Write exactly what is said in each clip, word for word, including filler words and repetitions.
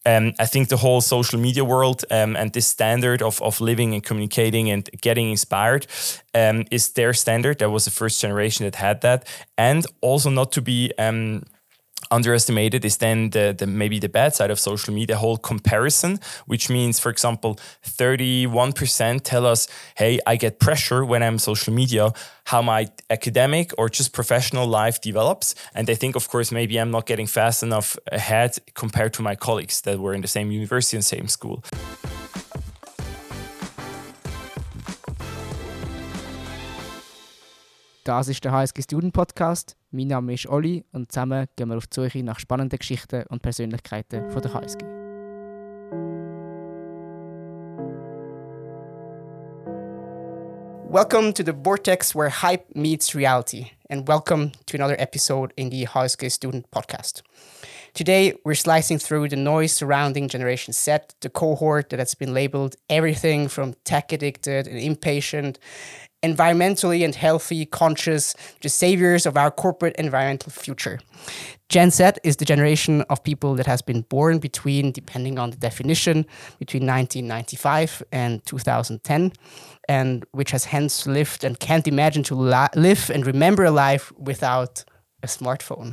um, I think the whole social media world um, and this standard of, of living and communicating and getting inspired um, is their standard. That was the first generation that had that. And also not to be... Um, underestimated is then the, the maybe the bad side of social media, whole comparison, which means, for example, thirty-one percent tell us, hey, I get pressure when I'm social media, how my academic or just professional life develops. And they think, of course, maybe I'm not getting fast enough ahead compared to my colleagues that were in the same university and same school. Das ist der H S G Student Podcast. Mein Name ist Oli und zusammen gehen wir auf die Suche nach spannenden Geschichten und Persönlichkeiten von der H S G. Welcome to the vortex where hype meets reality, and welcome to another episode in the H S G Student Podcast. Today, we're slicing through the noise surrounding Generation Z, the cohort that has been labeled everything from tech-addicted and impatient, environmentally and healthy, conscious, the saviors of our corporate environmental future. Gen Z is the generation of people that has been born between, depending on the definition, between nineteen ninety-five and two thousand ten, and which has hence lived and can't imagine to li- live and remember a life without a smartphone.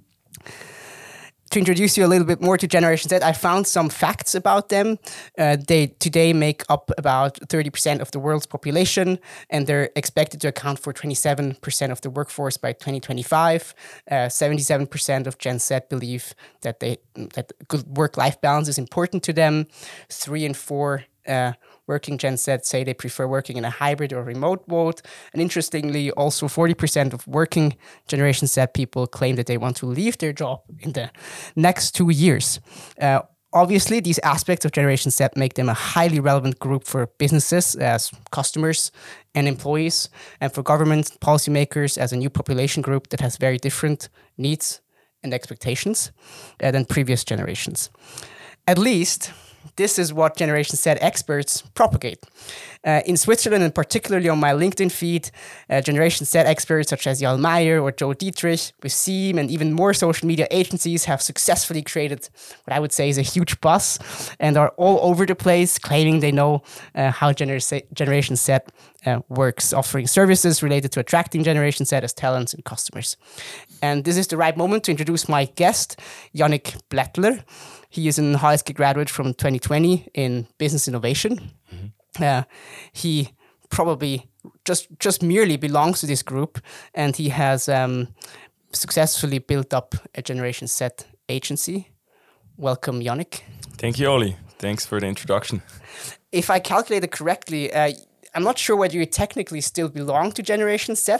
To introduce you a little bit more to Generation Z, I found some facts about them. Uh, they today make up about thirty percent of the world's population, and they're expected to account for twenty-seven percent of the workforce by twenty twenty-five. Uh, seventy-seven percent of Gen Z believe that they that good work-life balance is important to them. Three in four uh, working Gen Z say they prefer working in a hybrid or remote mode. And interestingly, also forty percent of working Generation Z people claim that they want to leave their job in the next two years. Uh, obviously, these aspects of Generation Z make them a highly relevant group for businesses as customers and employees, and for government policymakers as a new population group that has very different needs and expectations uh, than previous generations. At least, this is what Generation Z experts propagate. Uh, in Switzerland, and particularly on my LinkedIn feed, uh, Generation Z experts such as Jan Meyer or Joe Dietrich, with Seam and even more social media agencies have successfully created what I would say is a huge buzz and are all over the place claiming they know uh, how Gener- Generation Z uh, works, offering services related to attracting Generation Z as talents and customers. And this is the right moment to introduce my guest, Yannick Blättler. He is an H S G graduate from twenty twenty in business innovation. Mm-hmm. Uh, he probably just just merely belongs to this group, and he has um, successfully built up a Generation Z agency. Welcome, Yannick. Thank you, Oli. Thanks for the introduction. If I calculated correctly, uh, I'm not sure whether you technically still belong to Generation Z,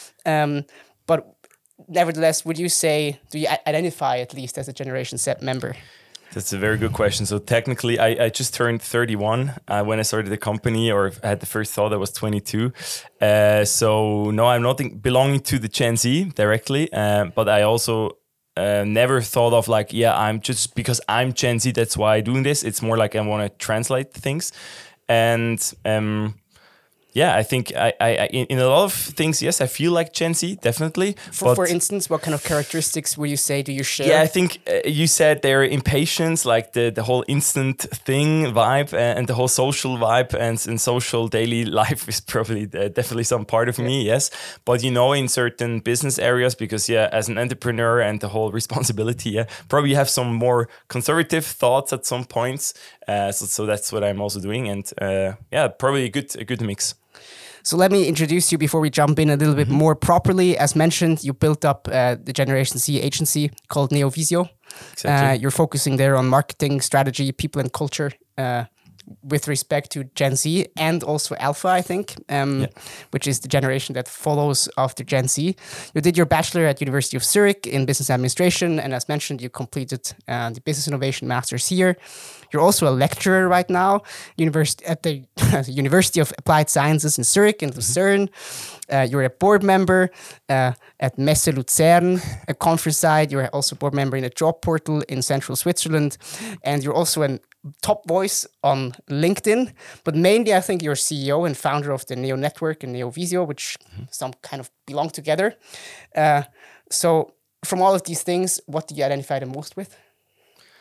um, but nevertheless, would you say, do you identify at least as a Generation Z member? That's a very good question. So technically, I, I just turned thirty-one uh, when I started the company, or I had the first thought I was twenty-two. Uh, so no, I'm not in, belonging to the Gen Z directly, uh, but I also uh, never thought of like, yeah, I'm just because I'm Gen Z, that's why I'm doing this. It's more like I want to translate things. And um, yeah, I think I, I, in, in a lot of things, yes, I feel like Gen Z, definitely. For, for instance, what kind of characteristics would you say do you share? Yeah, I think uh, you said their impatience, like the, the whole instant thing vibe uh, and the whole social vibe and, and social daily life is probably uh, definitely some part of yeah. me, yes. But you know, in certain business areas, because yeah, as an entrepreneur and the whole responsibility, yeah, probably have some more conservative thoughts at some points. Uh, so, so that's what I'm also doing, and uh, yeah, probably a good a good mix. So let me introduce you before we jump in a little bit mm-hmm. more properly. As mentioned, you built up uh, the Generation Z agency called Neovisio. Exactly. Uh, you're focusing there on marketing, strategy, people and culture uh, with respect to Gen Z and also Alpha, I think, um, yeah. which is the generation that follows after Gen Z. You did your bachelor at University of Zurich in business administration, and as mentioned, you completed uh, the business innovation masters here. You're also a lecturer right now university, at the University of Applied Sciences in Zurich and Lucerne. Uh, you're a board member uh, at Messe Luzern, a conference site. You're also a board member in a job portal in central Switzerland. And you're also a top voice on LinkedIn. But mainly, I think you're C E O and founder of the Neo Network and Neovisio, which mm-hmm. some kind of belong together. Uh, so from all of these things, what do you identify the most with?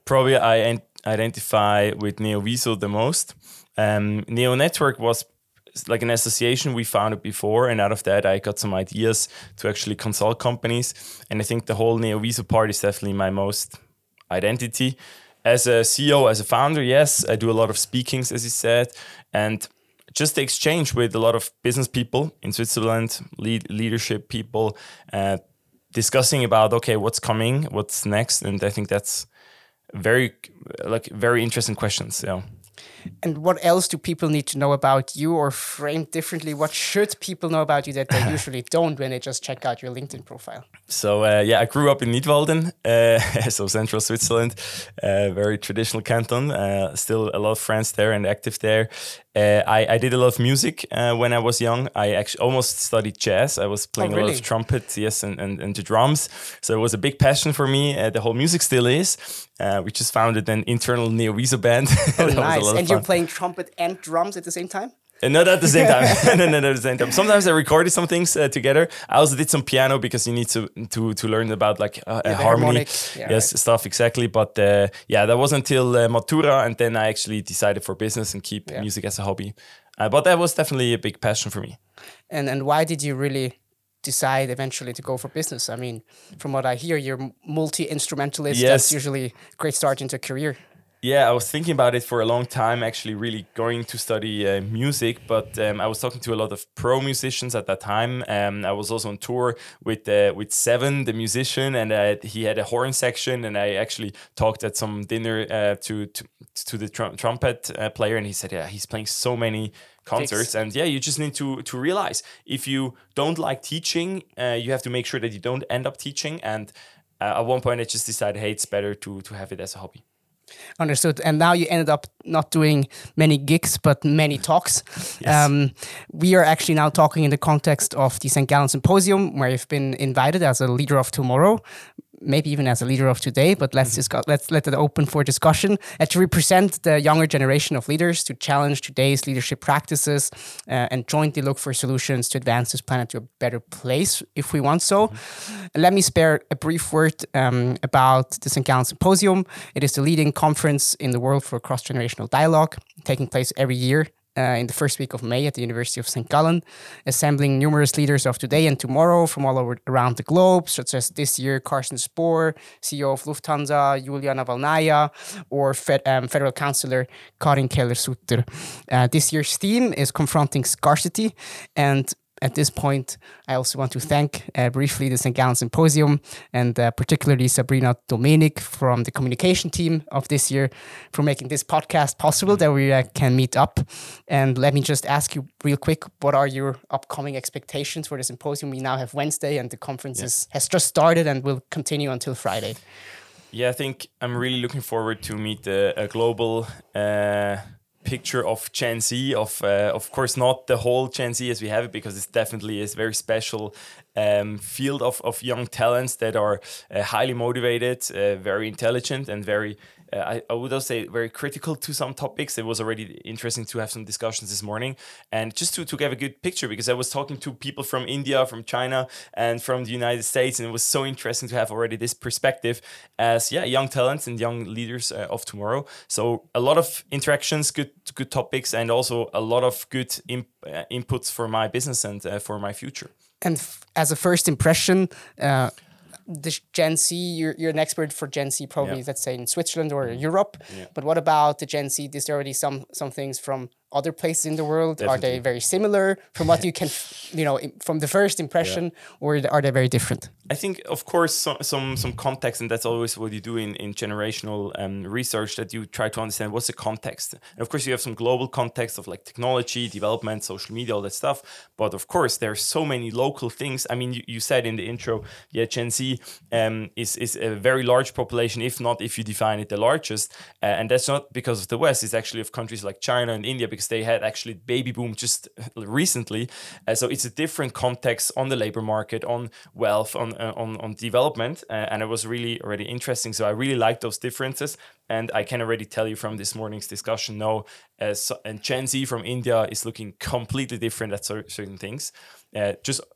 probably I en- identify with NeoViso the most. Um, Neo Network was like an association we founded before, and out of that I got some ideas to actually consult companies. And I think the whole NeoViso part is definitely my most identity. As a C E O, as a founder, yes, I do a lot of speakings, as you said, and just the exchange with a lot of business people in Switzerland, lead, leadership people, uh, discussing about, okay, what's coming, what's next. And I think that's very, like, very interesting questions. Yeah. And what else do people need to know about you, or framed differently, what should people know about you that they usually don't when they just check out your LinkedIn profile? So uh, yeah, I grew up in Nidwalden, uh, so central Switzerland, uh, very traditional canton. Uh, still a lot of friends there and active there. Uh, I, I did a lot of music uh, when I was young. I actually almost studied jazz. I was playing oh, really? really? a lot of trumpet, yes, and, and, and the drums. So it was a big passion for me. Uh, the whole music still is. Uh, we just founded an internal NeoViso band. Oh, nice. And you're playing trumpet and drums at the same time? Uh, not at the same time. no, no, no, at the same time. Sometimes I recorded some things uh, together. I also did some piano because you need to to to learn about like uh, yeah, harmony, yeah, yes, right. stuff exactly. But uh, yeah, that was until uh, Matura, and then I actually decided for business and keep yeah. music as a hobby. Uh, but that was definitely a big passion for me. And and why did you really decide eventually to go for business? I mean, from what I hear, you're multi-instrumentalist. Yes. That's usually a great start into a career. Yeah, I was thinking about it for a long time, actually really going to study uh, music, but um, I was talking to a lot of pro musicians at that time. Um, I was also on tour with uh, with Seven, the musician, and uh, he had a horn section, and I actually talked at some dinner uh, to, to to the tr- trumpet uh, player, and he said, yeah, he's playing so many concerts. Fix. And yeah, you just need to to realize if you don't like teaching, uh, you have to make sure that you don't end up teaching. And uh, at one point I just decided, hey, it's better to to have it as a hobby. Understood. And now you ended up not doing many gigs, but many talks. Yes. Um, we are actually now talking in the context of the Saint Gallen Symposium, where you've been invited as a leader of tomorrow, maybe even as a leader of today, but let's discuss, let's let it open for discussion, and to represent the younger generation of leaders, to challenge today's leadership practices, uh, and jointly look for solutions to advance this planet to a better place, if we want so. Mm-hmm. Let me spare a brief word um, about the Saint Gallen Symposium. It is the leading conference in the world for cross-generational dialogue, taking place every year Uh, in the first week of May at the University of Saint Gallen, assembling numerous leaders of today and tomorrow from all over around the globe, such as this year Carsten Spohr, C E O of Lufthansa, Julia Navalnaya, or Fed, um, Federal Councillor Karin Keller-Sutter. Uh, this year's theme is Confronting Scarcity, and at this point, I also want to thank uh, briefly the Saint Gallen Symposium, and uh, particularly Sabrina Domenik from the communication team of this year for making this podcast possible, that we uh, can meet up. And let me just ask you real quick, what are your upcoming expectations for the symposium? We now have Wednesday, and the conference yeah. is, has just started and will continue until Friday. Yeah, I think I'm really looking forward to meet a, a global uh, picture of Gen Z, of uh, of course not the whole Gen Z as we have it, because it's definitely a very special um, field of, of young talents that are uh, highly motivated, uh, very intelligent, and very Uh, I, I would also say very critical to some topics. It was already interesting to have some discussions this morning, and just to, to give a good picture, because I was talking to people from India, from China, and from the United States, and it was so interesting to have already this perspective as yeah young talents and young leaders uh, of tomorrow. So a lot of interactions, good good topics, and also a lot of good imp- uh, inputs for my business and uh, for my future. And f- as a first impression, uh the Gen Z, you're, you're an expert for Gen Z, probably, yeah. let's say in Switzerland or mm-hmm. Europe. Yeah. But what about the Gen Z? Is there already some some things from other places in the world? Definitely. Are they very similar from what you can, you know, from the first impression, yeah. or are they very different? I think, of course, some some, some context, and that's always what you do in, in generational um, research, that you try to understand what's the context. And of course, you have some global context of like technology, development, social media, all that stuff. But of course, there are so many local things. I mean, you, you said in the intro, yeah, Gen Z um, is, is a very large population, if not, if you define it, the largest. Uh, and that's not because of the West. It's actually of countries like China and India, because they had actually baby boom just recently. Uh, so it's a different context on the labor market, on wealth, on uh, on, on development. Uh, and it was really already interesting. So I really like those differences. And I can already tell you from this morning's discussion, no, uh, so, and Gen Z from India is looking completely different at cer- certain things. Uh, just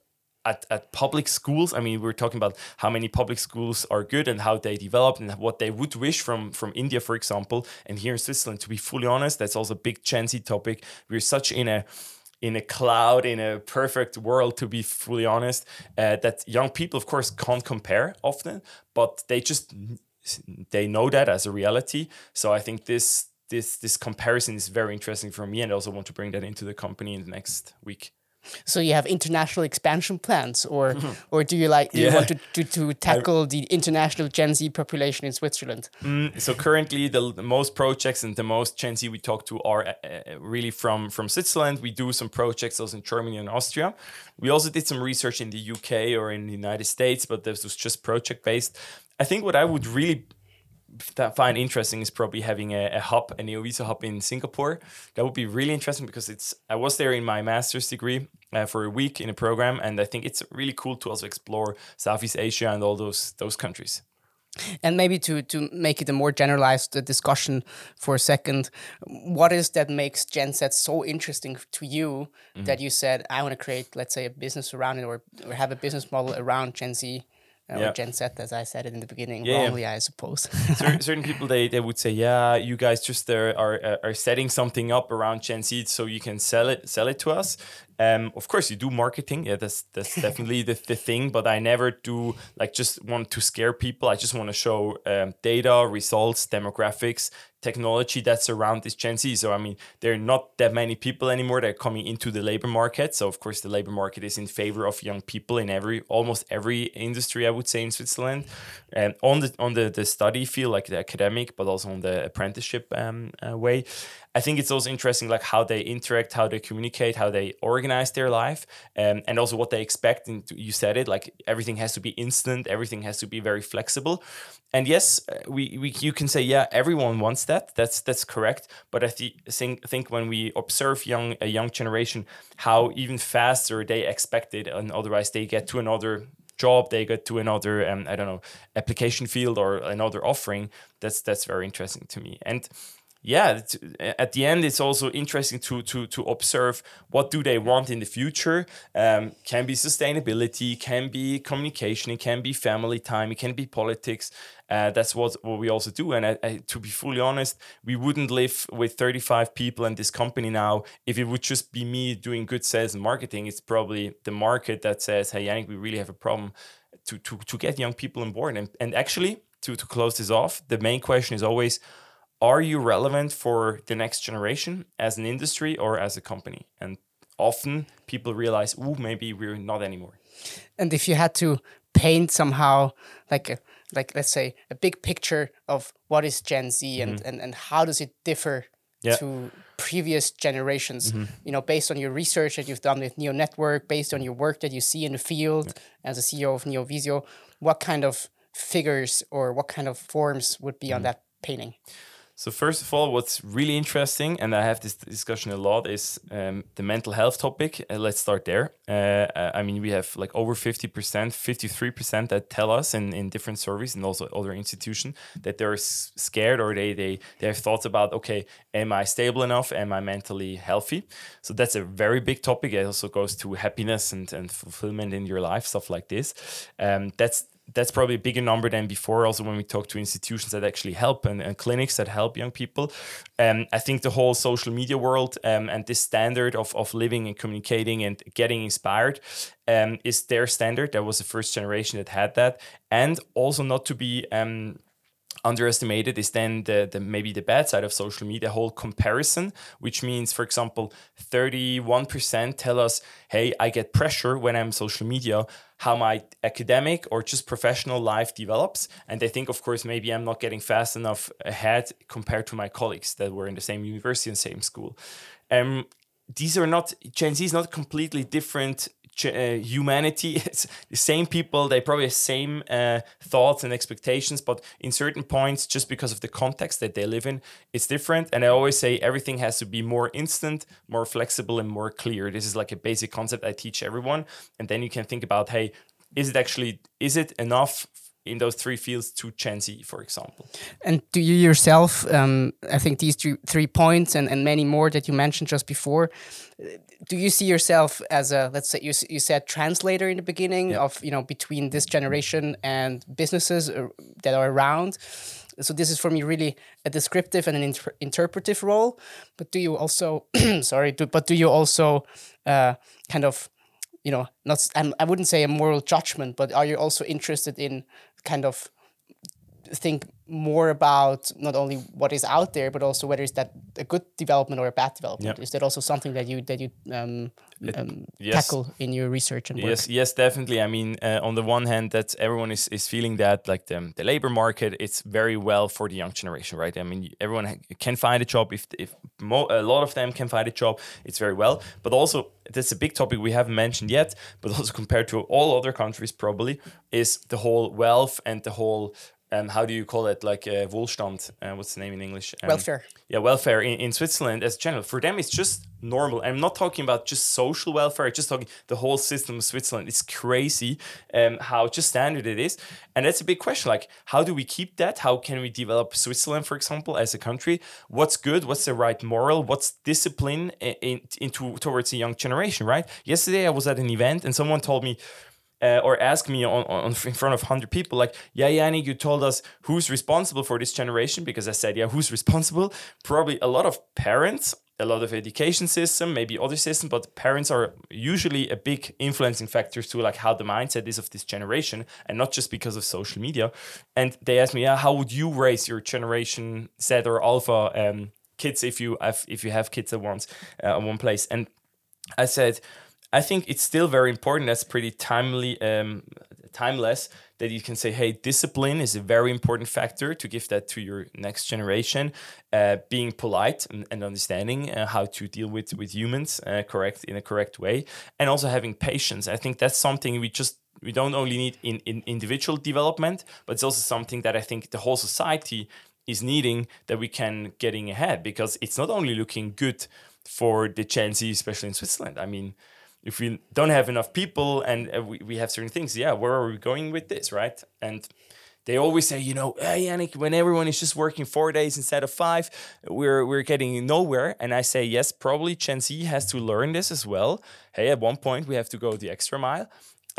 at, at public schools. I mean, we're talking about how many public schools are good and how they develop and what they would wish from, from India, for example. And here in Switzerland, to be fully honest, that's also a big Gen Z topic. We're such in a in a cloud, in a perfect world, to be fully honest, uh, that young people, of course, can't compare often, but they just, they know that as a reality. So I think this this this comparison is very interesting for me, and I also want to bring that into the company in the next week. So you have international expansion plans, or or do you like do Yeah. you want to, to, to tackle I, the international Gen Z population in Switzerland? Mm, so currently, the, the most projects and the most Gen Z we talk to are uh, really from from Switzerland. We do some projects also in Germany and Austria. We also did some research in the U K or in the United States, but this was just project based. I think what I would really that find interesting is probably having a, a hub, a Neovisa hub in Singapore. That would be really interesting because it's. I was there in my master's degree uh, for a week in a program, and I think it's really cool to also explore Southeast Asia and all those those countries. And maybe to to make it a more generalized discussion for a second, what is that makes Gen Z so interesting to you mm-hmm. that you said, I want to create, let's say, a business around it, or, or have a business model around Gen Z? Uh, yeah. Or Gen Z, as I said it in the beginning, yeah, wrongly, yeah. I suppose. certain, certain people, they, they would say, yeah, you guys just uh, are are setting something up around Gen Z so you can sell it sell it to us. Um, of course, you do marketing. Yeah, that's that's definitely the, the thing. But I never do like just want to scare people. I just want to show um, data, results, demographics, technology that's around this Gen Z. So, I mean, there are not that many people anymore that are coming into the labor market. So, of course, the labor market is in favor of young people in every, almost every industry, I would say, in Switzerland. And on the on the, the study field, like the academic, but also on the apprenticeship um, uh, way. I think it's also interesting, like how they interact, how they communicate, how they organize their life, um, and also what they expect. And you said it, like everything has to be instant, everything has to be very flexible. And yes, we, we you can say, yeah, everyone wants that. That's that's correct. But I th- think think when we observe young a young generation, how even faster they expect it, and otherwise they get to another job, they get to another um, I don't know application field or another offering. That's that's very interesting to me. And yeah, at the end, it's also interesting to to to observe what do they want in the future. Um, can be sustainability, can be communication, it can be family time, it can be politics. Uh, that's what, what we also do. And I, I, to be fully honest, we wouldn't live with thirty-five people in this company now if it would just be me doing good sales and marketing. It's probably the market that says, hey, Yannick, we really have a problem to to to get young people on board. And, and actually, to, to close this off, the main question is always, are you relevant for the next generation as an industry or as a company? And often people realize, oh, maybe we're not anymore. And if you had to paint somehow like a, like let's say a big picture of what is Gen Z and, mm-hmm. and, and how does it differ yeah. to previous generations, mm-hmm. you know, based on your research that you've done with Neo Network, based on your work that you see in the field yeah. as a C E O of Neovisio, what kind of figures or what kind of forms would be mm-hmm. on that painting? So first of all, what's really interesting, and I have this discussion a lot, is um, the mental health topic. Uh, let's start there. Uh, I mean, we have like over fifty percent, fifty-three percent that tell us in, in different surveys and also other institutions that they're s- scared or they, they, they have thoughts about, okay, am I stable enough? Am I mentally healthy? So that's a very big topic. It also goes to happiness and, and fulfillment in your life, stuff like this. Um, that's That's probably a bigger number than before. Also, when we talk to institutions that actually help and, and clinics that help young people, um, I think the whole social media world um, and this standard of of living and communicating and getting inspired um, is their standard. That was the first generation that had that, and also not to be um, underestimated is then the, the maybe the bad side of social media, whole comparison, which means, for example, thirty-one percent tell us, hey, I get pressure when I'm social media, how my academic or just professional life develops. And they think, of course, maybe I'm not getting fast enough ahead compared to my colleagues that were in the same university and same school. Um, these are not, Gen Z is not completely different Uh, humanity. It's the same people, they probably have same uh, thoughts and expectations, but in certain points, just because of the context that they live in, it's different. And I always say everything has to be more instant, more flexible, and more clear. This is like a basic concept I teach everyone. And then you can think about, hey, is it actually, is it enough in those three fields to Gen Z, for example. And do you yourself, um, I think these three, three points and, and many more that you mentioned just before, do you see yourself as a, let's say you, you said translator in the beginning yeah. of, you know, between this generation and businesses that are around? So this is for me really a descriptive and an inter interpretive role. But do you also, sorry, do, but do you also uh, kind of, you know, not, I'm, I wouldn't say a moral judgment, but are you also interested in kind of think more about not only what is out there, but also whether is that a good development or a bad development? Yep. Is that also something that you that you um, um, yes. tackle in your research and work? Yes, yes, definitely. I mean, uh, on the one hand, that everyone is, is feeling that like the, the labor market, it's very well for the young generation, right? I mean, everyone can find a job. If if mo a lot of them can find a job, it's very well. But also, that's a big topic we haven't mentioned yet, but also compared to all other countries probably, is the whole wealth and the whole Um, how do you call it? Like uh, Wohlstand. Uh, what's the name in English? Um, welfare. Yeah, welfare in, in Switzerland as general. For them, it's just normal. I'm not talking about just social welfare. I'm just talking the whole system of Switzerland. It's crazy um, how just standard it is. And that's a big question. Like, how do we keep that? How can we develop Switzerland, for example, as a country? What's good? What's the right moral? What's discipline in, in, into towards the young generation, right? Yesterday, I was at an event and someone told me, Uh, or ask me on, on in front of one hundred people, like, yeah, Yannick, you told us who's responsible for this generation, because I said, yeah, who's responsible? Probably a lot of parents, a lot of education system, maybe other systems, but parents are usually a big influencing factor to like how the mindset is of this generation, and not just because of social media. And they asked me, yeah, how would you raise your generation Z or Alpha um, kids if you have, if you have kids at once uh, at one place? And I said, I think it's still very important. That's pretty timely, um, timeless, that you can say, hey, discipline is a very important factor to give that to your next generation. Uh, being polite and, and understanding uh, how to deal with, with humans uh, correct in a correct way. And also having patience. I think that's something we just, we don't only need in, in individual development, but it's also something that I think the whole society is needing, that we can getting ahead, because it's not only looking good for the Gen Z, especially in Switzerland. I mean, if we don't have enough people and uh, we, we have certain things, yeah, where are we going with this, right? And they always say, you know, hey, Yannick, when everyone is just working four days instead of five, we're we're getting nowhere. And I say, yes, probably Gen Z has to learn this as well. Hey, at one point, we have to go the extra mile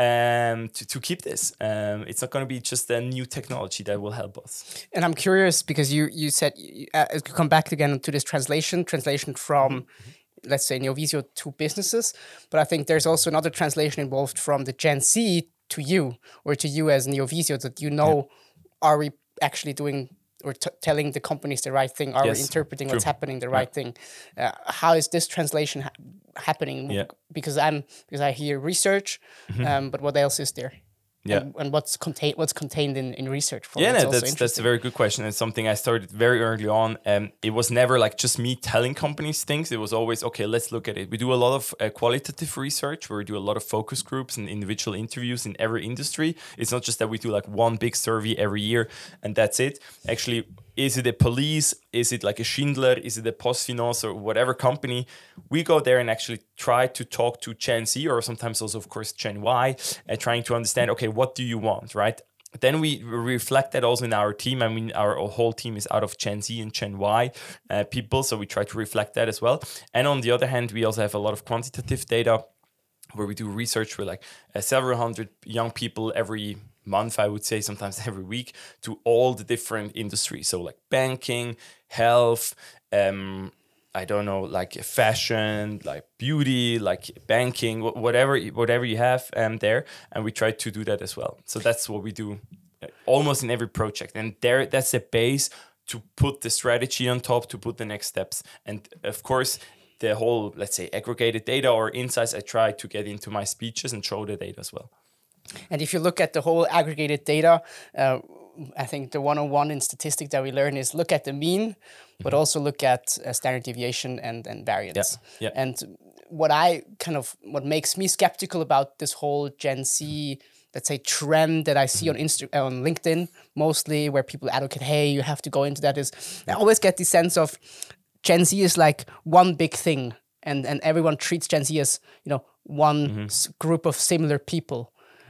um, to, to keep this. Um, it's not going to be just a new technology that will help us. And I'm curious, because you, you said, uh, come back again to this translation, translation from... Mm-hmm. let's say Neovisio to businesses, but I think there's also another translation involved from the Gen Z to you, or to you as Neovisio, that you know, yeah. Are we actually doing or t telling the companies the right thing? Are yes, we interpreting true. What's happening the right yeah. thing? Uh, how is this translation ha happening? Yeah. Because I'm because I hear research, mm-hmm. um, but what else is there? Yeah. And, and what's contained what's contained in, in research for yeah no, that's that's a very good question. It's something I started very early on. Um, it was never like just me telling companies things. It was always, okay, let's look at it. We do a lot of uh, qualitative research where we do a lot of focus groups and individual interviews in every industry. It's not just that we do like one big survey every year and that's it. Actually, is it a police? Is it like a Schindler? Is it a PostFinance or whatever company? We go there and actually try to talk to Gen Z, or sometimes also, of course, Gen Y, and trying to understand, okay, what do you want, right? Then we reflect that also in our team. I mean, our whole team is out of Gen Z and Gen Y uh, people, so we try to reflect that as well. And on the other hand, we also have a lot of quantitative data where we do research with like uh, several hundred young people every month, I would say, sometimes every week, to all the different industries. So like banking, health, um, I don't know, like fashion, like beauty, like banking, whatever whatever you have um, there. And we try to do that as well. So that's what we do almost in every project. And there, that's the base to put the strategy on top, to put the next steps. And of course, the whole, let's say, aggregated data or insights, I try to get into my speeches and show the data as well. And if you look at the whole aggregated data, uh, I think the one oh one in statistics that we learn is look at the mean, but mm-hmm. also look at uh, standard deviation and, and variance. Yeah. Yeah. And what I kind of, what makes me skeptical about this whole Gen Z, let's say, trend that I see mm-hmm. on Insta on LinkedIn, mostly where people advocate, hey, you have to go into that, is I always get this sense of Gen Z is like one big thing, and, and everyone treats Gen Z as, you know, one mm-hmm. s- group of similar people.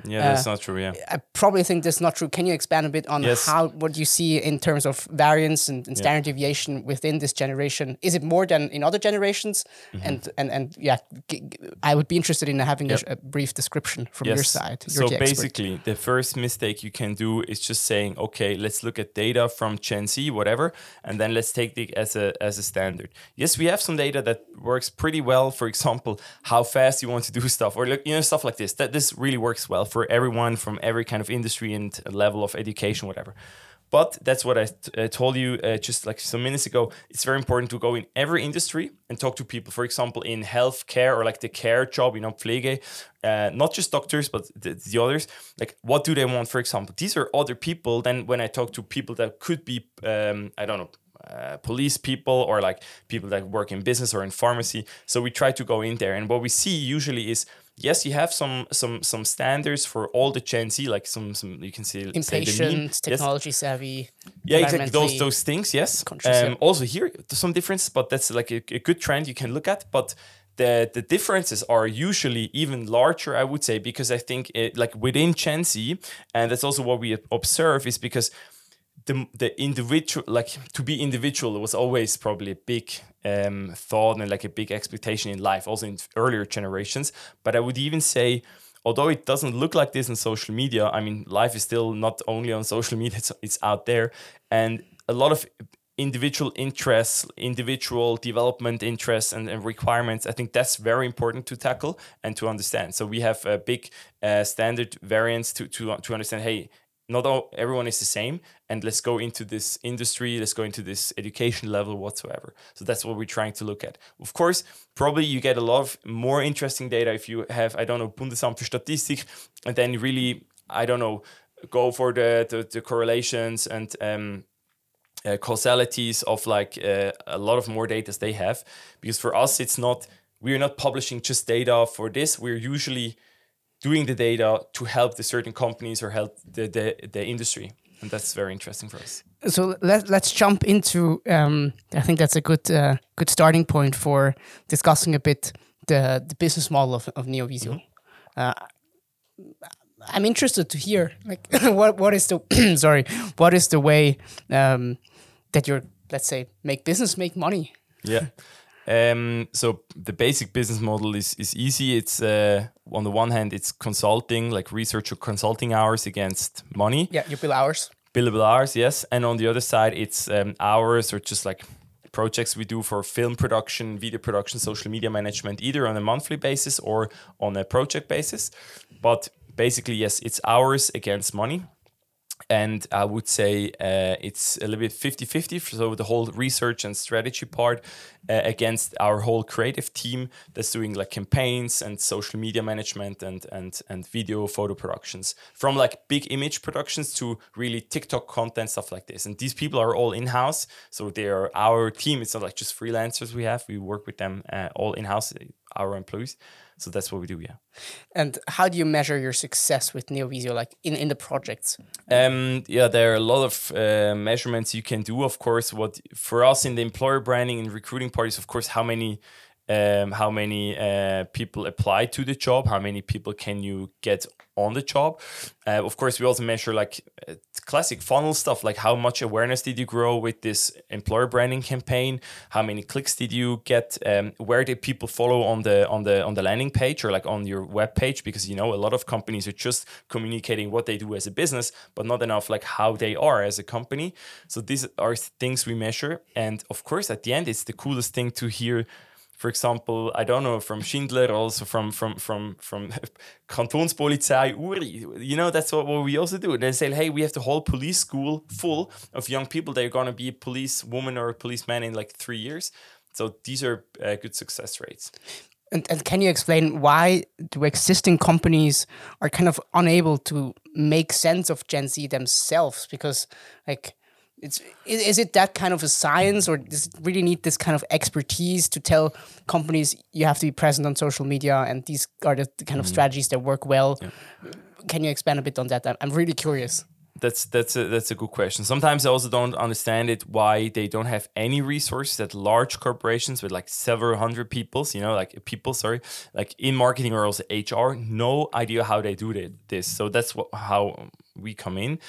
Yeah, that's uh, not true. Yeah, I probably think that's not true. Can you expand a bit on yes. how what you see in terms of variance and, and standard yeah. deviation within this generation? Is it more than in other generations? Mm-hmm. And and and yeah, g- g- I would be interested in having yep. a, a brief description from yes. your side. So basically, the first mistake you can do is just saying, okay, let's look at data from Gen Z, whatever, and then let's take it as a as a standard. Yes, we have some data that works pretty well. For example, how fast you want to do stuff, or you know, stuff like this. That this really works well for everyone from every kind of industry and level of education, whatever. But that's what I t- uh, told you uh, just like some minutes ago. It's very important to go in every industry and talk to people. For example, in healthcare or like the care job, you know, Pflege, uh, not just doctors, but the, the others. Like, what do they want, for example? These are other people than when I talk to people that could be, um, I don't know, Uh, police people or like people that work in business or in pharmacy. So we try to go in there, and what we see usually is, yes, you have some some some standards for all the Gen Z, like some some you can see impatient, technology yes. savvy. Yeah, exactly those those things. Yes. Um, yeah. Also here there's some difference, but that's like a, a good trend you can look at. But the the differences are usually even larger, I would say, because I think it, like within Gen Z, and that's also what we observe, is because The, the individual, like to be individual was always probably a big um, thought and like a big expectation in life, also in earlier generations. But I would even say, although it doesn't look like this in social media, I mean, life is still not only on social media, it's, it's out there. And a lot of individual interests, individual development interests and, and requirements, I think that's very important to tackle and to understand. So we have a big uh, standard variance to, to, to understand, hey, not all, everyone is the same, and let's go into this industry, let's go into this education level whatsoever. So that's what we're trying to look at. Of course, probably you get a lot of more interesting data if you have, I don't know, Bundesamt für Statistik, and then really, I don't know, go for the, the, the correlations and um, uh, causalities of like uh, a lot of more data they have. Because for us, it's not, we're not publishing just data for this. We're usually doing the data to help the certain companies or help the, the, the industry. And that's very interesting for us. So let, let's jump into, um, I think that's a good uh, good starting point for discussing a bit the, the business model of, of Neovisio. Mm-hmm. Uh, I'm interested to hear, like, what what is the, sorry, what is the way um, that you're, let's say, make business, make money? Yeah. Um, so the basic business model is is easy. It's uh, on the one hand, it's consulting, like research or consulting hours against money. Yeah, you bill hours. Billable hours, yes. And on the other side, it's um, hours or just like projects we do for film production, video production, social media management, either on a monthly basis or on a project basis. But basically, yes, it's hours against money. And I would say uh, it's a little bit fifty-fifty. So the whole research and strategy part uh, against our whole creative team that's doing like campaigns and social media management and and and video photo productions, from like big image productions to really TikTok content, stuff like this. And these people are all in-house. So they are our team. It's not like just freelancers we have. We work with them uh, all in-house, our employees. So that's what we do, yeah. And how do you measure your success with Neovisio, like in, in the projects? Um, yeah, there are a lot of uh, measurements you can do. Of course, what for us in the employer branding and recruiting part is, of course, how many um, how many uh, people apply to the job, how many people can you get on the job. Uh, of course, we also measure like uh, classic funnel stuff, like how much awareness did you grow with this employer branding campaign, how many clicks did you get, um, where did people follow on the on the on the landing page or like on your web page, because you know a lot of companies are just communicating what they do as a business, but not enough like how they are as a company. So these are things we measure, and of course at the end it's the coolest thing to hear. For example, I don't know, from Schindler, also from from from from Kantonspolizei Uri. You know, that's what, what we also do. They say, hey, we have the whole police school full of young people. They're going to be a police woman or a policeman in like three years. So these are uh, good success rates. And, and can you explain why the existing companies are kind of unable to make sense of Gen Z themselves? Because like, It's is it that kind of a science, or does it really need this kind of expertise to tell companies you have to be present on social media and these are the, the kind of mm-hmm. strategies that work well? Yeah. Can you expand a bit on that? I'm really curious. That's that's a that's a good question. Sometimes I also don't understand it why they don't have any resources at large corporations with like several hundred peoples, you know, like people, sorry, like in marketing or also H R. No idea how they do it, this. So that's what how we come in.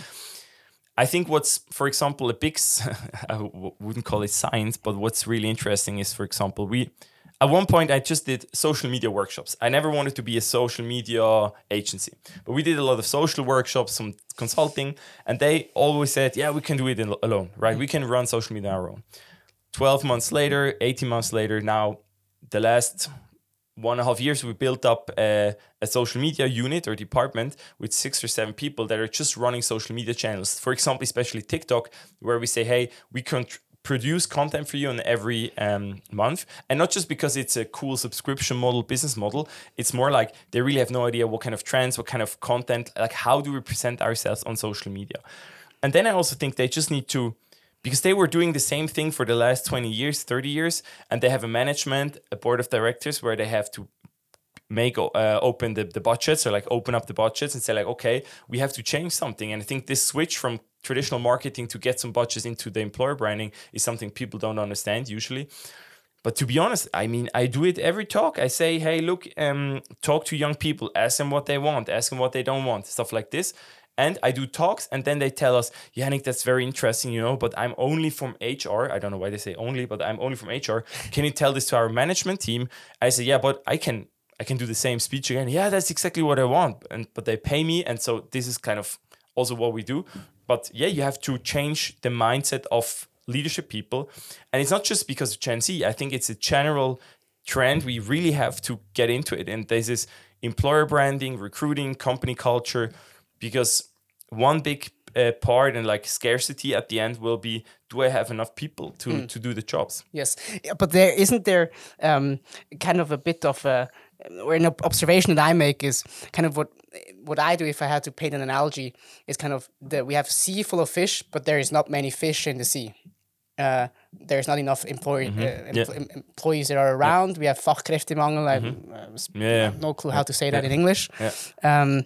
I think what's, for example, a big, I w- wouldn't call it science, but what's really interesting is, for example, we, at one point I just did social media workshops. I never wanted to be a social media agency, but we did a lot of social workshops, some consulting, and they always said, yeah, we can do it in, alone, right? We can run social media on our own. twelve months later, eighteen months later, now the last one and a half years, we built up a, a social media unit or department with six or seven people that are just running social media channels. For example, especially TikTok, where we say, hey, we can tr- produce content for you on every um, month. And not just because it's a cool subscription model, business model. It's more like they really have no idea what kind of trends, what kind of content, like how do we present ourselves on social media. And then I also think they just need to, because they were doing the same thing for the last twenty years, thirty years, and they have a management, a board of directors where they have to make uh, open the, the budgets or like open up the budgets and say like, okay, we have to change something. And I think this switch from traditional marketing to get some budgets into the employer branding is something people don't understand usually. But to be honest, I mean, I do it every talk. I say, hey, look, um, talk to young people, ask them what they want, ask them what they don't want, stuff like this. And I do talks, and then they tell us, Yannick, that's very interesting, you know, but I'm only from H R. I don't know why they say only, but I'm only from H R. Can you tell this to our management team? I say, yeah, but I can I can do the same speech again. Yeah, that's exactly what I want. And but they pay me, and so this is kind of also what we do. But yeah, you have to change the mindset of leadership people. And it's not just because of Gen Z. I think it's a general trend. We really have to get into it. And this is employer branding, recruiting, company culture, because one big uh, part and like scarcity at the end will be, do I have enough people to, mm. to do the jobs? Yes, but there isn't there um, kind of a bit of a, or an observation that I make is kind of what what I do if I had to paint an analogy is kind of that we have a sea full of fish, but there is not many fish in the sea. Uh, there's not enough employee, mm-hmm. uh, empl- yeah. employees that are around. Yeah. We have Fachkräftemangel. Mm-hmm. I, uh, yeah, yeah. I have no clue how to say that yeah. in English. Yeah. Um,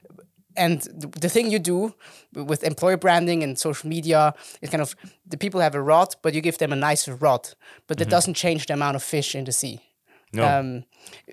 And the thing you do with employer branding and social media is kind of the people have a rod, but you give them a nicer rod. But that mm-hmm. doesn't change the amount of fish in the sea. No. Um,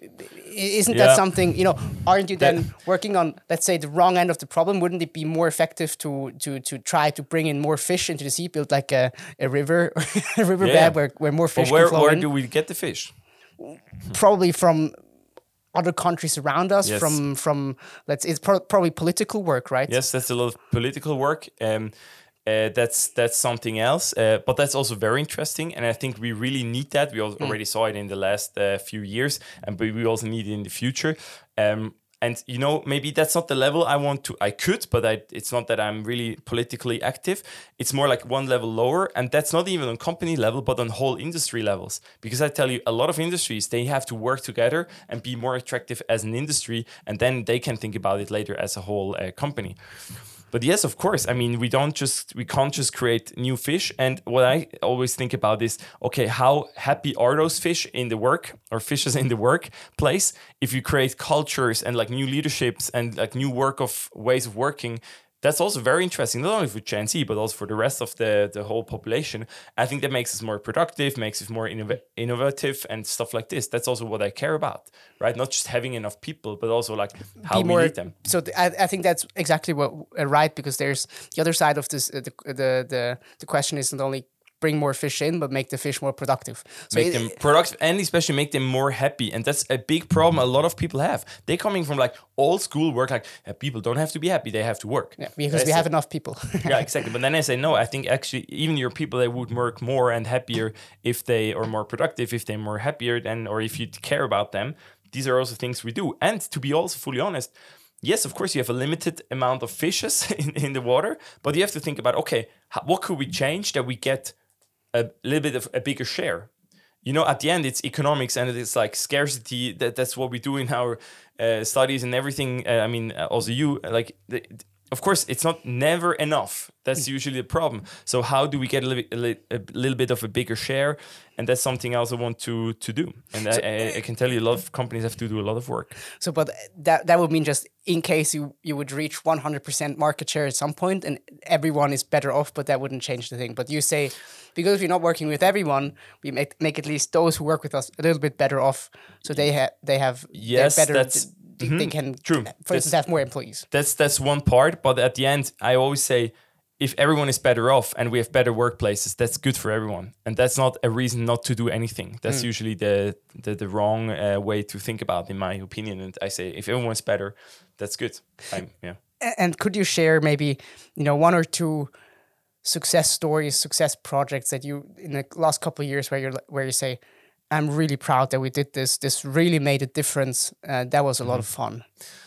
isn't yeah. that something, you know, aren't you then that, working on, let's say, the wrong end of the problem? Wouldn't it be more effective to to to try to bring in more fish into the sea, build like a, a river, a river yeah. bed where, where more fish but where, can flow where in? do we get the fish? Probably from other countries around us, yes. from from let's it's pro- probably political work, right? Yes, that's a lot of political work. Um, uh, that's that's something else, uh, but that's also very interesting, and I think we really need that. We already mm. saw it in the last uh, few years, and we also need it in the future. Um, And, you know, maybe that's not the level I want to, I could, but I, it's not that I'm really politically active. It's more like one level lower. And that's not even on company level, but on whole industry levels. Because I tell you, a lot of industries, they have to work together and be more attractive as an industry. And then they can think about it later as a whole uh, company. But yes, of course. I mean, we don't just, we can't just create new fish. And what I always think about is, okay, how happy are those fish in the work or fishes in the workplace? If you create cultures and like new leaderships and like new work of ways of working, that's also very interesting, not only for Gen Z, but also for the rest of the, the whole population. I think that makes us more productive, makes us more innov- innovative and stuff like this. That's also what I care about, right? Not just having enough people, but also like how Be we more, lead them. So th- I, I think that's exactly what uh, right, because there's the other side of this. Uh, the, the the the question isn't only bring more fish in, but make the fish more productive. So make it, them productive and especially make them more happy. And that's a big problem a lot of people have. They're coming from like old school work, like uh, people don't have to be happy, they have to work. Yeah, because we have enough people. Yeah, exactly. But then I say, no, I think actually even your people, they would work more and happier if they are more productive, if they're more happier than, or if you care about them. These are also things we do. And to be also fully honest, yes, of course, you have a limited amount of fishes in, in the water, but you have to think about, okay, how, what could we change that we get a little bit of a bigger share? You know, at the end, it's economics and it's like scarcity. That That's what we do in our uh, studies and everything. Uh, I mean, uh, also you, like, the, of course, it's not never enough. That's usually the problem. So how do we get a little, a li- a little bit of a bigger share? And that's something else I want to to do. And So- I, I, I can tell you, a lot of companies have to do a lot of work. So, but that that would mean just in case you you would reach one hundred percent market share at some point, and everyone is better off, but that wouldn't change the thing. But you say because we're not working with everyone, we make make at least those who work with us a little bit better off, so they have they have they're Yes, better. that's- They, they can, true. for That's- instance, have more employees. That's that's one part. But at the end, I always say, if everyone is better off and we have better workplaces, that's good for everyone. And that's not a reason not to do anything. That's usually the the, the wrong uh, way to think about it, in my opinion. And I say, if everyone's better, that's good. I'm, yeah. A- And could you share maybe, you know, one or two success stories, success projects that you in the last couple of years where you're where you say, I'm really proud that we did this. This really made a difference. Uh, that was a lot of fun.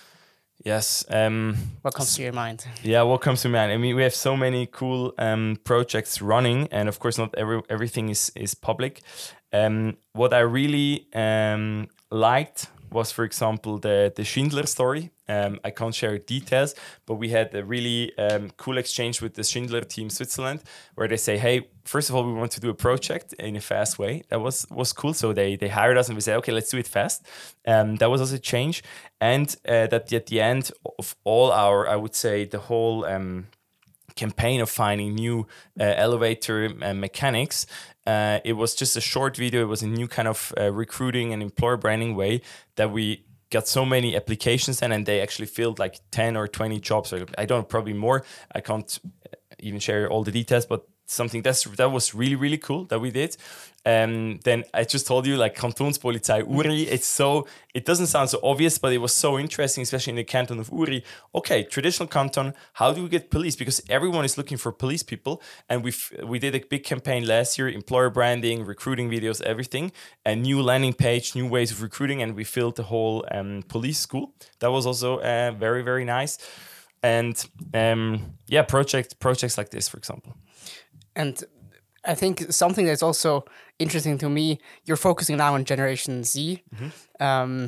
Yes. Um, What comes to your mind? Yeah, what comes to mind? I mean, we have so many cool um, projects running, and of course, not every everything is is public. Um, what I really um, liked was, for example, the the Schindler story. Um, I can't share details, but we had a really um, cool exchange with the Schindler team Switzerland, where they say, "Hey, first of all, we want to do a project in a fast way." That was was cool. So they they hired us, and we said, "Okay, let's do it fast." Um, that was also a change, and uh, that at the end of all our, I would say, the whole. Um, campaign of finding new uh, elevator uh, mechanics. Uh, it was just a short video. It was a new kind of uh, recruiting and employer branding way that we got so many applications in, and they actually filled like ten or twenty jobs. Or I don't know, probably more. I can't even share all the details, but something that's that was really, really cool that we did. Um, then I just told you, like Kantonspolizei Uri, it's so, it doesn't sound so obvious, but it was so interesting, especially in the canton of Uri. Okay, traditional canton, how do we get police? Because everyone is looking for police people. And we we did a big campaign last year, employer branding, recruiting videos, everything, a new landing page, new ways of recruiting, and we filled the whole um, police school. That was also uh, very, very nice. And um, yeah, project projects like this, for example. And I think something that's also interesting to me, you're focusing now on Generation Z. Mm-hmm. Um,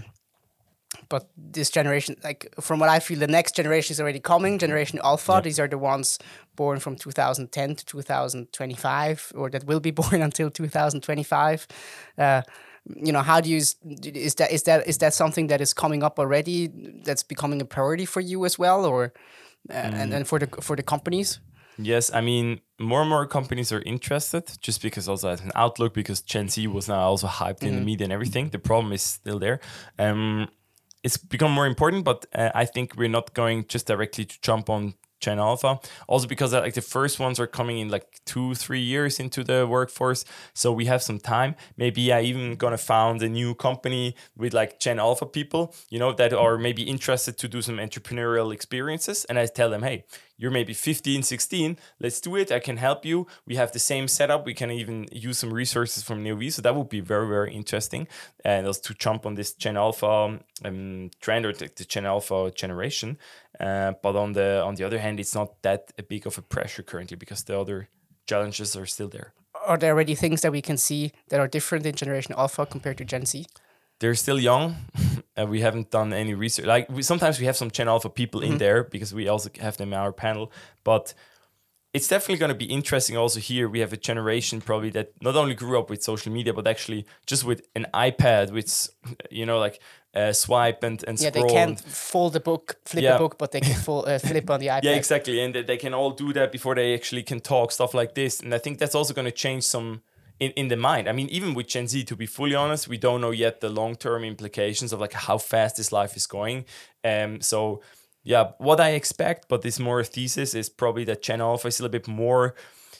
but this generation, like from what I feel, the next generation is already coming, Generation Alpha. Yeah. These are the ones born from two thousand ten to two thousand twenty-five, or that will be born until two thousand twenty-five. Uh, you know, how do you, is that, is that, is that something that is coming up already that's becoming a priority for you as well, or, uh, Mm. and then for the, for the companies? Yes, I mean, more and more companies are interested just because also as an outlook, because Gen Z was now also hyped in the media and everything. The problem is still there. Um, it's become more important, but uh, I think we're not going just directly to jump on Gen Alpha. Also because uh, like the first ones are coming in like two, three years into the workforce. So we have some time. Maybe I even gonna found a new company with like Gen Alpha people, you know, that are maybe interested to do some entrepreneurial experiences. And I tell them, hey, you're maybe fifteen, sixteen, let's do it. I can help you. We have the same setup. We can even use some resources from NeoV. So that would be very, very interesting. And also to jump on this Gen Alpha um, trend, or the, the Gen Alpha generation. Uh, but on the on the other hand, it's not that a big of a pressure currently because the other challenges are still there. Are there already things that we can see that are different in Generation Alpha compared to Gen Z? They're still young. uh, we haven't done any research. Like we, sometimes we have some Gen Alpha people mm-hmm. in there because we also have them in our panel. But it's definitely going to be interesting also here. We have a generation probably that not only grew up with social media, but actually just with an iPad, with, you know, like uh, swipe and, and yeah, scroll. Yeah, they can't fold a book, flip yeah. a book, but they can full, uh, flip on the iPad. Yeah, exactly. And they, they can all do that before they actually can talk, stuff like this. And I think that's also going to change some in, in the mind. I mean, even with Gen Z, to be fully honest, we don't know yet the long-term implications of like how fast this life is going. Um, so... Yeah, what I expect, but this more thesis, is probably that Gen Alpha is a little bit more,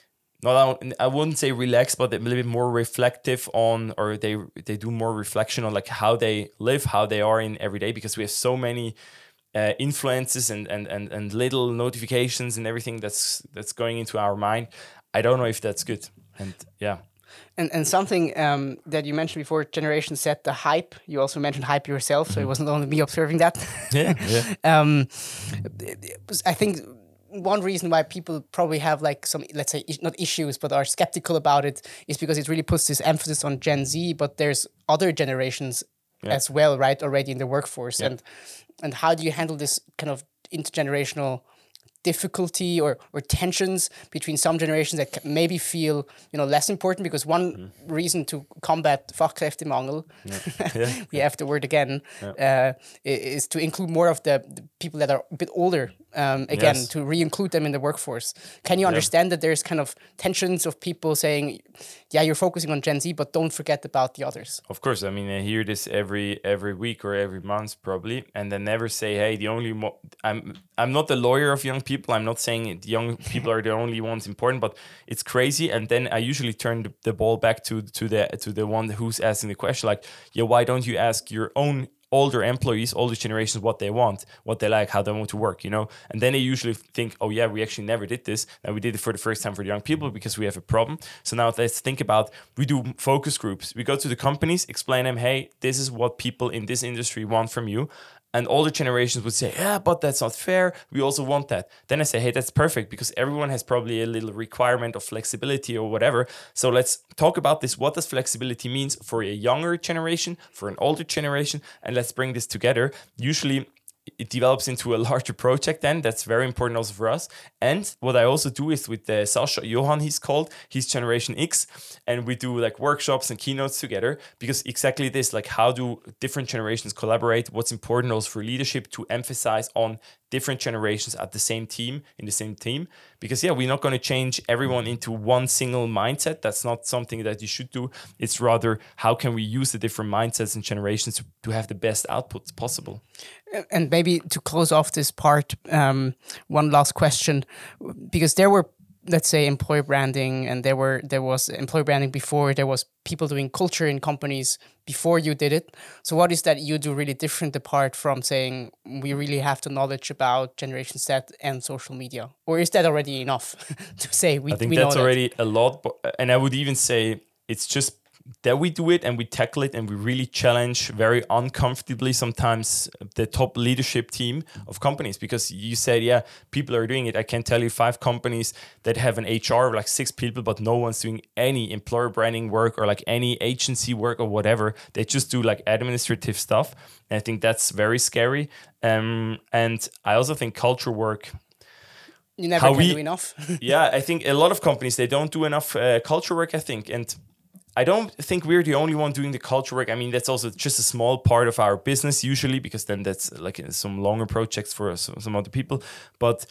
not I wouldn't say relaxed, but a little bit more reflective on, or they they do more reflection on like how they live, how they are in every day, because we have so many uh, influences and, and and and little notifications and everything that's that's going into our mind. I don't know if that's good, and yeah. And and something um, that you mentioned before, Generation Z, the hype. You also mentioned hype yourself, so it wasn't only me observing that. Yeah, yeah. um, it was, I think one reason why people probably have like some, let's say, not issues, but are skeptical about it is because it really puts this emphasis on Gen Z, but there's other generations yeah. as well, right, already in the workforce. Yeah. And and how do you handle this kind of intergenerational difficulty or or tensions between some generations that ca- maybe feel, you know, less important? Because one mm. reason to combat Fachkräftemangel, yeah. Yeah. we have the word again, yeah. uh, is to include more of the, the people that are a bit older, um, again, yes. to re-include them in the workforce. Can you understand yeah. that there's kind of tensions of people saying, yeah, you're focusing on Gen Z, but don't forget about the others? Of course. I mean, I hear this every every week or every month probably, and they never say, hey, the only... Mo- I'm I'm not the lawyer of young people. I'm not saying the young people are the only ones important, but it's crazy. And then I usually turn the, the ball back to to the to the one who's asking the question, like, yeah, why don't you ask your own older employees, older generations, what they want, what they like, how they want to work, you know? And then they usually think, oh yeah, we actually never did this. And we did it for the first time for the young people because we have a problem. So now let's think about, we do focus groups. We go to the companies, explain them, hey, this is what people in this industry want from you. And older generations would say, yeah, but that's not fair. We also want that. Then I say, hey, that's perfect because everyone has probably a little requirement of flexibility or whatever. So let's talk about this. What does flexibility means for a younger generation, for an older generation? And let's bring this together. Usually it develops into a larger project then. That's very important also for us. And what I also do is with uh, Sascha Johann, he's called, he's Generation X. And we do like workshops and keynotes together because exactly this, like how do different generations collaborate? What's important also for leadership to emphasize on different generations at the same team, in the same team. Because yeah, we're not going to change everyone into one single mindset. That's not something that you should do. It's rather, how can we use the different mindsets and generations to, to have the best outputs possible? And maybe to close off this part, um, one last question, because there were, let's say, employer branding, and there were there was employer branding before. There was people doing culture in companies before you did it. So what is that you do really different apart from saying we really have the knowledge about Generation Z and social media? Or is that already enough to say we? I think we that's know already that? a lot, but, and I would even say it's just that we do it and we tackle it and we really challenge very uncomfortably sometimes the top leadership team of companies, because you said, yeah, people are doing it. I can tell you five companies that have an H R of like six people, but no one's doing any employer branding work or like any agency work or whatever. They just do like administrative stuff. And I think that's very scary. Um, and I also think culture work, you never can we, do enough. Yeah, I think a lot of companies, they don't do enough uh, culture work, I think. And I don't think we're the only one doing the culture work. I mean, that's also just a small part of our business usually, because then that's like some longer projects for some, some other people. But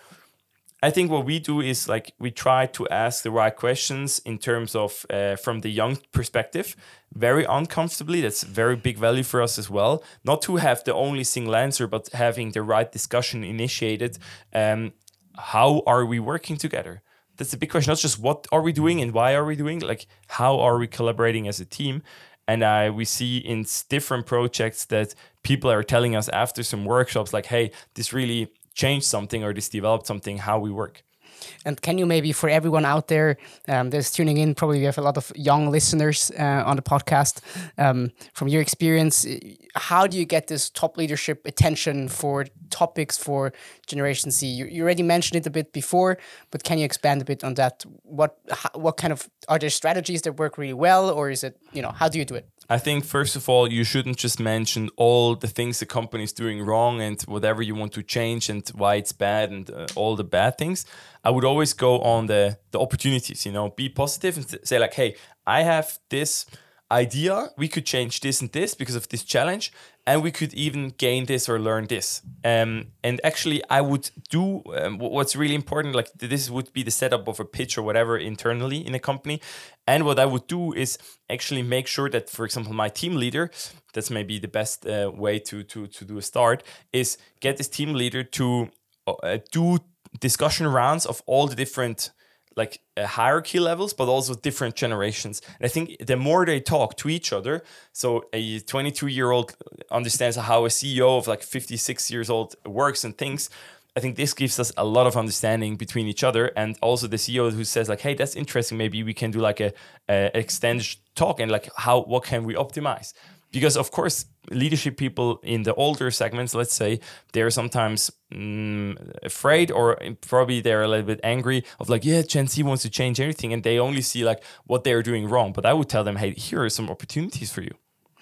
I think what we do is like we try to ask the right questions in terms of uh, from the young perspective, very uncomfortably. That's very big value for us as well. Not to have the only single answer, but having the right discussion initiated. Um, how are we working together? That's a big question. Not just what are we doing and why are we doing, like how are we collaborating as a team? And uh, we see in different projects that people are telling us after some workshops, like, hey, this really changed something or this developed something, how we work. And can you maybe, for everyone out there um, that's tuning in, probably we have a lot of young listeners uh, on the podcast. Um, from your experience, how do you get this top leadership attention for topics for Generation Z? You, you already mentioned it a bit before, but can you expand a bit on that? What how, what kind of, are there strategies that work really well, or is it, you know, how do you do it? I think, first of all, you shouldn't just mention all the things the company is doing wrong and whatever you want to change and why it's bad and uh, all the bad things. I would always go on the, the opportunities, you know, be positive and say like, hey, I have this idea. We could change this and this because of this challenge. And we could even gain this or learn this. Um, and actually, I would do um, what's really important. Like this would be the setup of a pitch or whatever internally in a company. And what I would do is actually make sure that, for example, my team leader, that's maybe the best uh, way to, to, to do a start, is get this team leader to uh, do discussion rounds of all the different like uh, hierarchy levels, but also different generations. And I think the more they talk to each other, so a twenty-two year old understands how a C E O of like fifty-six years old works and thinks, I think this gives us a lot of understanding between each other. And also the C E O who says like, hey, that's interesting. Maybe we can do like a, a extended talk and like how, what can we optimize? Because of course, leadership people in the older segments, let's say, they're sometimes mm, afraid or probably they're a little bit angry of like, yeah, Gen Z wants to change everything. And they only see like what they're doing wrong. But I would tell them, hey, here are some opportunities for you.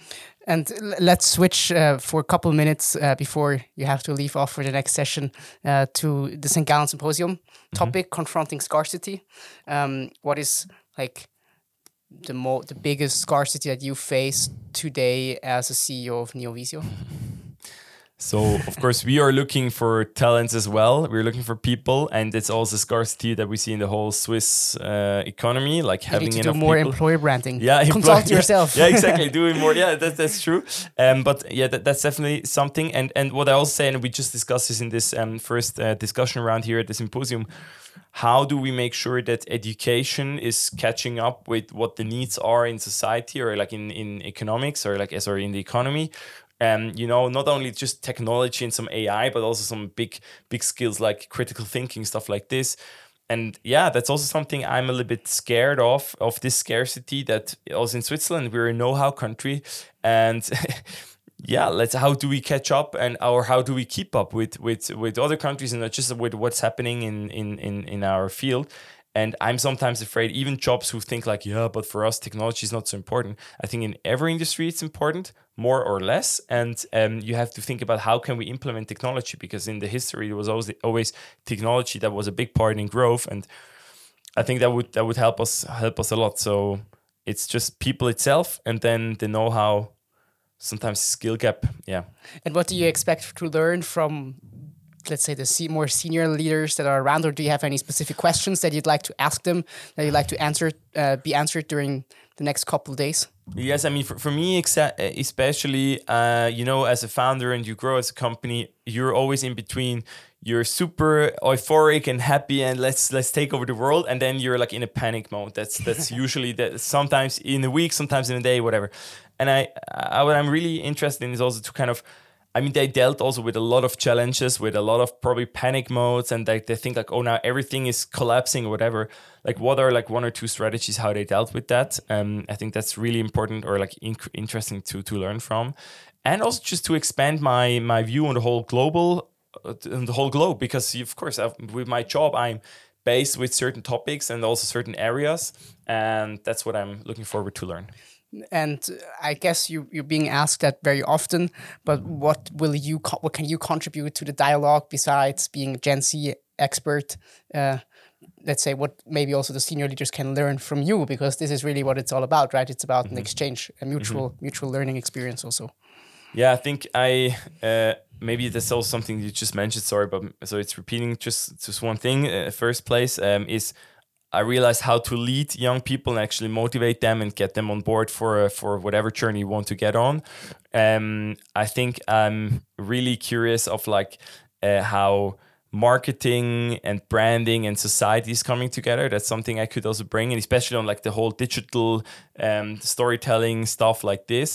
And l- let's switch uh, for a couple minutes uh, before you have to leave off for the next session uh, to the Saint Gallen Symposium topic, mm-hmm. confronting scarcity. Um, what is like the mo- the biggest scarcity that you face today as a C E O of Neovisio? So, of course, we are looking for talents as well. We're looking for people, and it's also scarcity that we see in the whole Swiss uh, economy, like you having need to enough do more people. employer branding. Yeah, consult employ- yourself. Yeah, yeah, exactly. Doing more. Yeah, that, that's true. Um, but yeah, that, that's definitely something. And and what I also say, and we just discussed this in this um, first uh, discussion around here at the symposium. How do we make sure that education is catching up with what the needs are in society, or like in in economics, or like sorry in the economy? Um, you know, not only just technology and some A I, but also some big, big skills like critical thinking, stuff like this. And yeah, that's also something I'm a little bit scared of, of this scarcity that also in Switzerland, we're a know-how country. And yeah, let's, how do we catch up and or how do we keep up with, with, with other countries and not just with what's happening in, in, in, in our field? And I'm sometimes afraid, even jobs who think like, yeah, but for us, technology is not so important. I think in every industry, it's important, more or less. And um, you have to think about how can we implement technology, because in the history, there was always, always technology that was a big part in growth. And I think that would that would help us help us a lot. So it's just people itself, and then the know-how, sometimes skill gap. Yeah. And what do you expect to learn from, let's say, the se- more senior leaders that are around, or do you have any specific questions that you'd like to ask them, that you'd like to answer, uh, be answered during the next couple of days? Yes, I mean, for, for me, exa- especially, uh, you know, as a founder and you grow as a company, you're always in between. You're super euphoric and happy, and let's let's take over the world, and then you're like in a panic mode. That's that's usually that. Sometimes in a week, sometimes in a day, whatever. And I, I what I'm really interested in is also to kind of. I mean, they dealt also with a lot of challenges, with a lot of probably panic modes, and like they think like, oh, now everything is collapsing or whatever. Like, what are like one or two strategies how they dealt with that? Um, I think that's really important, or like inc- interesting to to learn from, and also just to expand my my view on the whole global, uh, on the whole globe, because of course, I've, with my job, I'm based with certain topics and also certain areas, and that's what I'm looking forward to learn. And I guess you you're being asked that very often. But what will you co- what can you contribute to the dialogue besides being a Gen Z expert? Uh, let's say what maybe also the senior leaders can learn from you, because this is really what it's all about, right? It's about mm-hmm. an exchange, a mutual mm-hmm. mutual learning experience also. Yeah, I think I uh, maybe that's also something you just mentioned. Sorry, but so it's repeating just just one thing. Uh, first place um, is. I realized how to lead young people and actually motivate them and get them on board for uh, for whatever journey you want to get on. Um, I think I'm really curious of like uh, how marketing and branding and society is coming together. That's something I could also bring, and especially on like the whole digital um, storytelling stuff like this.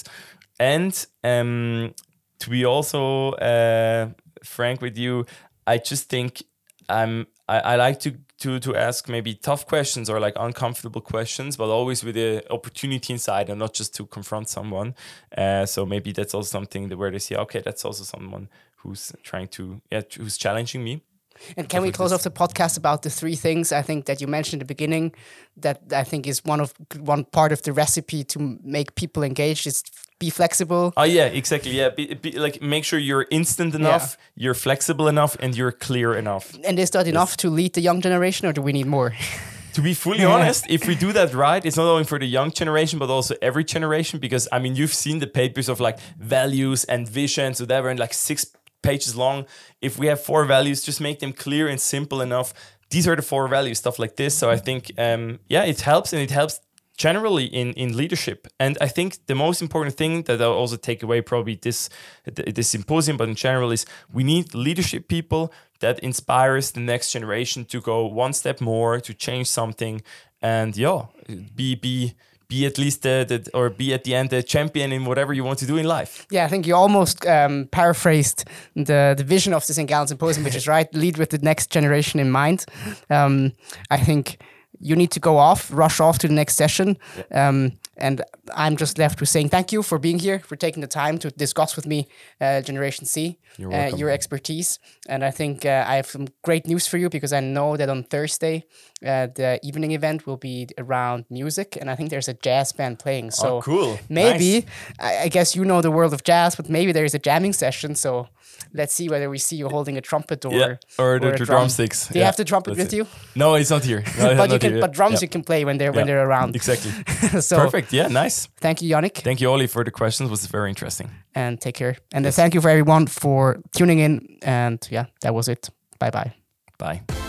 And um, to be also uh, frank with you, I just think I'm I, I like to. to to ask maybe tough questions or like uncomfortable questions, but always with the opportunity inside and not just to confront someone. Uh, so maybe that's also something that where they say, okay, that's also someone who's trying to, yeah, who's challenging me. And can we close off the podcast about the three things I think that you mentioned at the beginning that I think is one of one part of the recipe to make people engaged is be flexible. Oh yeah, exactly. Yeah, be, be, like make sure you're instant enough, yeah. you're flexible enough, and you're clear enough. And is that yes. enough to lead the young generation, or do we need more? To be fully yeah. honest, if we do that right, it's not only for the young generation, but also every generation. Because I mean, you've seen the papers of like values and visions, whatever, and like six pages long. If we have four values, just make them clear and simple enough. These are the four values, stuff like this. So I think, um, yeah, it helps, and it helps generally in, in leadership. And I think the most important thing that I'll also take away probably this this symposium, but in general, is we need leadership people that inspires the next generation to go one step more, to change something, and yeah, be be be at least the, the or be at the end the champion in whatever you want to do in life. Yeah, I think you almost um, paraphrased the the vision of the Saint Gallen Symposium, which is right, lead with the next generation in mind. Um, I think you need to go off, rush off to the next session. Yeah. Um, and I'm just left with saying thank you for being here, for taking the time to discuss with me uh, Generation C, You're uh, welcome. your expertise. And I think uh, I have some great news for you, because I know that on Thursday, uh, the evening event will be around music. And I think there's a jazz band playing. So Oh, cool. maybe, Nice. I, I guess you know the world of jazz, but maybe there's a jamming session. So let's see whether we see you holding a trumpet or, Yeah, or the, or a the drum. drumsticks. Do you Yeah, have the trumpet that's with it. you? No, it's not here. No, but you not can, here. but drums Yeah. you can play when they're when Yeah. they're around. Exactly. So Perfect. Yeah, nice. thank you, Yannick. Thank you, Oli, for the questions. It was very interesting. And take care. And uh, thank you for everyone for tuning in. And yeah, that was it. Bye bye. Bye.